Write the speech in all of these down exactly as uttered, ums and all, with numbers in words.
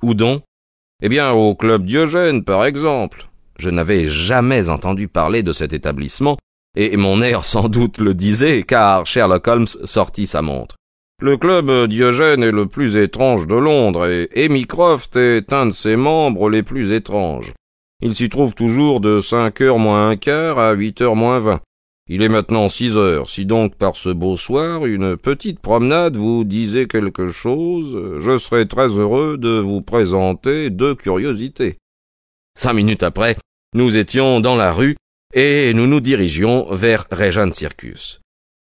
Où donc? Eh bien, au club Diogène, par exemple. Je n'avais jamais entendu parler de cet établissement, et mon air sans doute le disait, car Sherlock Holmes sortit sa montre. Le club Diogène est le plus étrange de Londres, et Amy Croft est un de ses membres les plus étranges. Il s'y trouve toujours de cinq heures moins un quart à huit heures moins vingt. Il est maintenant six heures. Si donc par ce beau soir, une petite promenade vous disait quelque chose, je serais très heureux de vous présenter deux curiosités. Cinq minutes après, nous étions dans la rue et nous nous dirigions vers Regent Circus.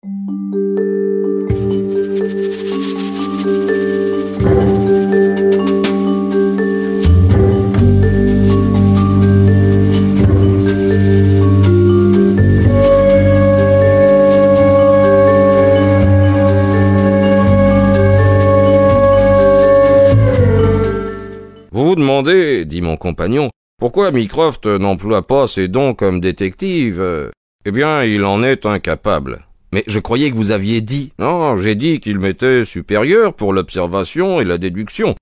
Vous vous demandez, dit mon compagnon, pourquoi Mycroft n'emploie pas ses dons comme détective? Eh bien, il en est incapable. Mais je croyais que vous aviez dit... Non, j'ai dit qu'il m'était supérieur pour l'observation et la déduction.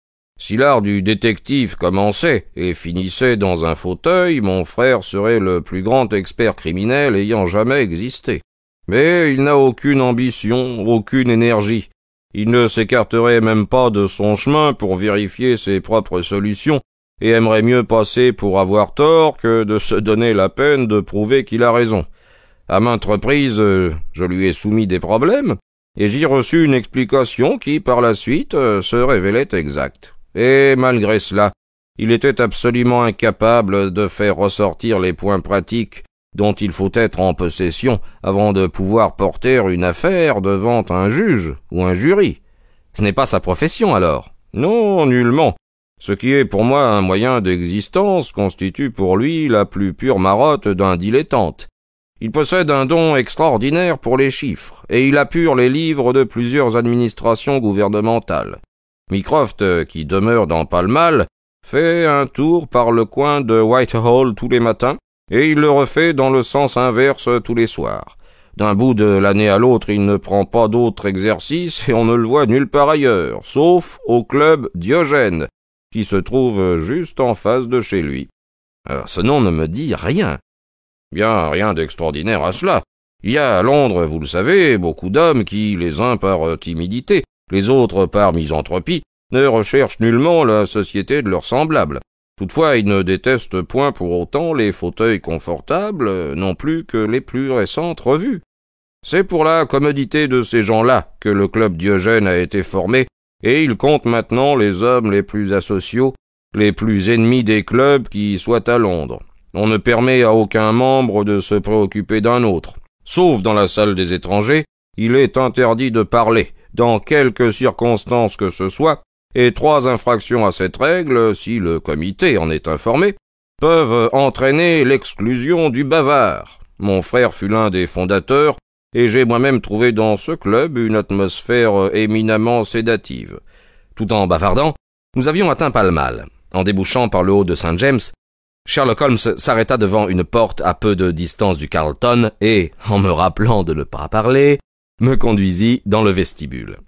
Si l'art du détective commençait et finissait dans un fauteuil, mon frère serait le plus grand expert criminel ayant jamais existé. Mais il n'a aucune ambition, aucune énergie. Il ne s'écarterait même pas de son chemin pour vérifier ses propres solutions et aimerait mieux passer pour avoir tort que de se donner la peine de prouver qu'il a raison. À maintes reprises, je lui ai soumis des problèmes et j'y reçus une explication qui, par la suite, se révélait exacte. Et malgré cela, il était absolument incapable de faire ressortir les points pratiques dont il faut être en possession avant de pouvoir porter une affaire devant un juge ou un jury. Ce n'est pas sa profession, alors? Non, nullement. Ce qui est pour moi un moyen d'existence constitue pour lui la plus pure marotte d'un dilettante. Il possède un don extraordinaire pour les chiffres, et il appure les livres de plusieurs administrations gouvernementales. Mycroft, qui demeure dans Pall Mall, fait un tour par le coin de Whitehall tous les matins, et il le refait dans le sens inverse tous les soirs. D'un bout de l'année à l'autre, il ne prend pas d'autre exercice, et on ne le voit nulle part ailleurs, sauf au club Diogène, qui se trouve juste en face de chez lui. Alors, ce nom ne me dit rien. Bien, rien d'extraordinaire à cela. Il y a à Londres, vous le savez, beaucoup d'hommes qui, les uns par timidité, les autres par misanthropie, ne recherchent nullement la société de leurs semblables. Toutefois, ils ne détestent point pour autant les fauteuils confortables, non plus que les plus récentes revues. C'est pour la commodité de ces gens-là que le club Diogène a été formé, et il compte maintenant les hommes les plus asociaux, les plus ennemis des clubs qui soient à Londres. On ne permet à aucun membre de se préoccuper d'un autre. Sauf dans la salle des étrangers, il est interdit de parler, dans quelque circonstance que ce soit, et trois infractions à cette règle, si le comité en est informé, peuvent entraîner l'exclusion du bavard. Mon frère fut l'un des fondateurs, et j'ai moi-même trouvé dans ce club une atmosphère éminemment sédative. Tout en bavardant, nous avions atteint Pall Mall. En débouchant par le haut de Saint James, Sherlock Holmes s'arrêta devant une porte à peu de distance du Carlton et, en me rappelant de ne pas parler, me conduisit dans le vestibule.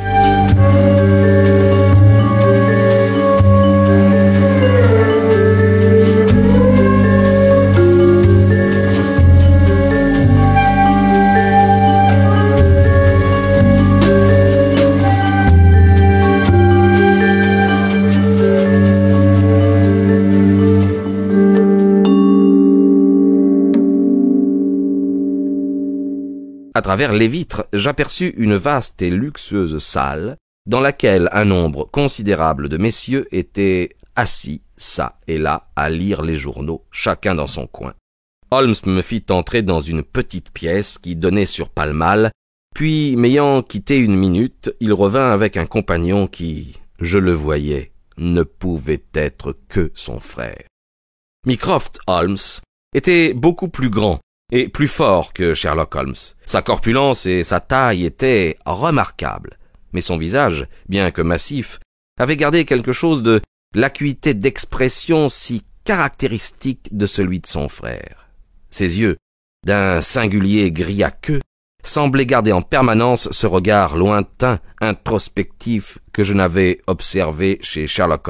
À travers les vitres, j'aperçus une vaste et luxueuse salle dans laquelle un nombre considérable de messieurs étaient assis çà et là à lire les journaux, chacun dans son coin. Holmes me fit entrer dans une petite pièce qui donnait sur Pall Mall, puis, m'ayant quitté une minute, il revint avec un compagnon qui, je le voyais, ne pouvait être que son frère. Mycroft Holmes était beaucoup plus grand et plus fort que Sherlock Holmes. Sa corpulence et sa taille étaient remarquables, mais son visage, bien que massif, avait gardé quelque chose de l'acuité d'expression si caractéristique de celui de son frère. Ses yeux, d'un singulier gris à queue, semblaient garder en permanence ce regard lointain, introspectif que je n'avais observé chez Sherlock